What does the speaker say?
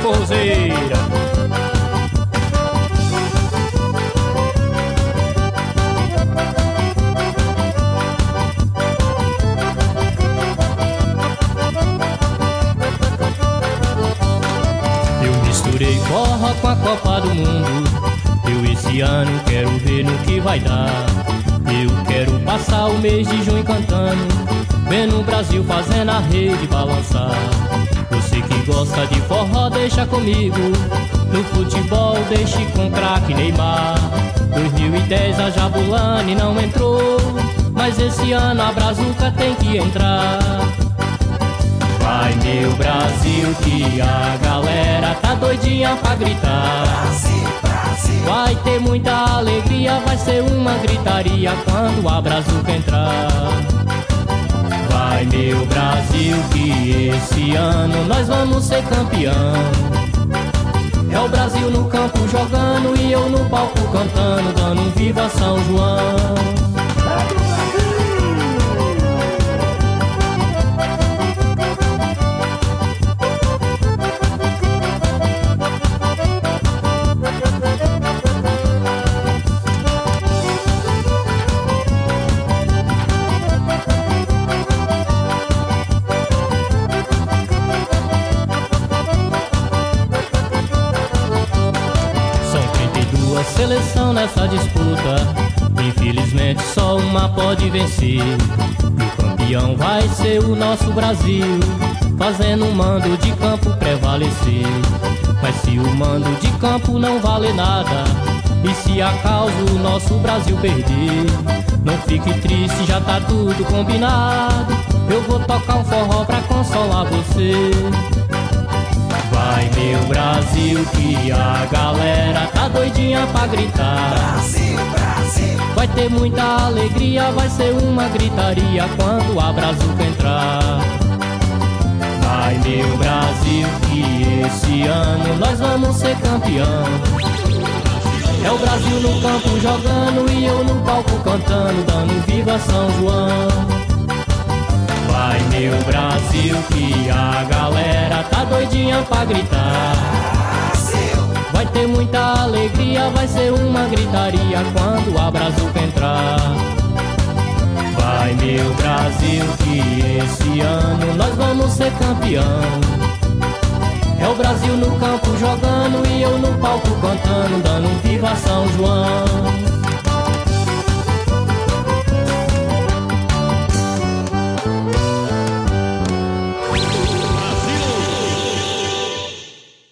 forrozeira. Eu misturei forró com a Copa do Mundo. Eu esse ano quero ver no que vai dar. Eu quero passar o mês de junho cantando, vendo o Brasil fazendo a rede balançar. Você que gosta de forró, deixa comigo. No futebol, deixe com craque Neymar. 2010 a Jabulani não entrou, mas esse ano a Brazuca tem que entrar. Vai meu Brasil que a galera tá doidinha pra gritar. Brasil, Brasil. Vai ter muita alegria, vai ser uma gritaria quando a Brazuca entrar. Vai meu Brasil que esse ano nós vamos ser campeão. É o Brasil no campo jogando e eu no palco cantando, dando um viva São João. Seleção nessa disputa, infelizmente só uma pode vencer. E o campeão vai ser o nosso Brasil, fazendo o mando de campo prevalecer. Mas se o mando de campo não vale nada, e se acaso o nosso Brasil perder, não fique triste, já tá tudo combinado. Eu vou tocar um forró pra consolar você. Vai meu Brasil que a galera tá doidinha pra gritar. Brasil, Brasil. Vai ter muita alegria, vai ser uma gritaria quando a Brazuca entrar. Vai meu Brasil que esse ano nós vamos ser campeão. É o Brasil no campo jogando e eu no palco cantando, dando viva São João. Vai meu Brasil que a galera tá doidinha pra gritar. Brasil. Vai ter muita alegria, vai ser uma gritaria quando a Brazuca entrar. Vai meu Brasil que esse ano nós vamos ser campeão. É o Brasil no campo jogando e eu no palco cantando, dando um viva São João.